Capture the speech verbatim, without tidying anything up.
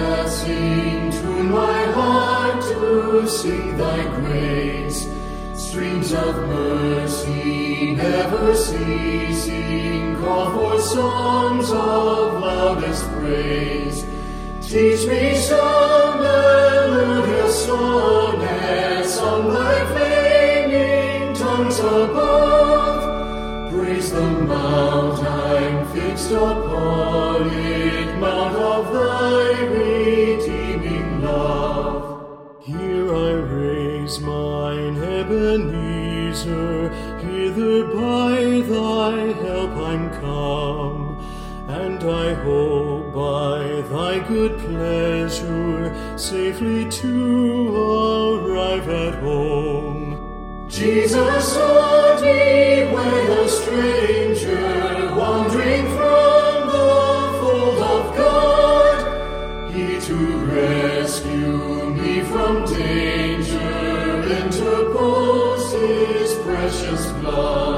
blessing, tune my heart to sing thy grace. Streams of mercy never ceasing, call for songs of loudest praise. Teach me some melodious sonnets on thy flaming tongues above. Praise the mount I'm fixed upon it, mount of thy redeeming love. Here I raise mine Ebenezer, hither by thy help I'm come, and I hope by thy good pleasure safely to arrive at home. Jesus sought me when a stranger, wandering from the fold of God. He to rescue me from danger interposed his precious blood.